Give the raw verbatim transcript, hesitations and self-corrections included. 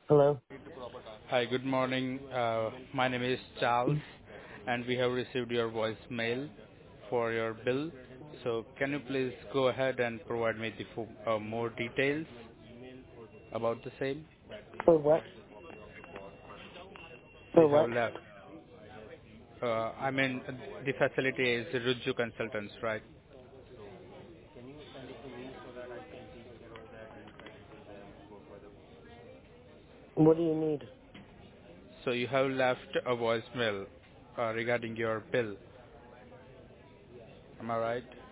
Hello? Hi, good morning. Uh, my name is Charles, and we have received your voicemail for your bill. So can you please go ahead and provide me the fo- uh, more details about the same? For what? So For you have what? left. Uh, I mean, the facility is Ruju Consultants, right? What do you need? So you have left a voicemail uh, regarding your bill. Am I right?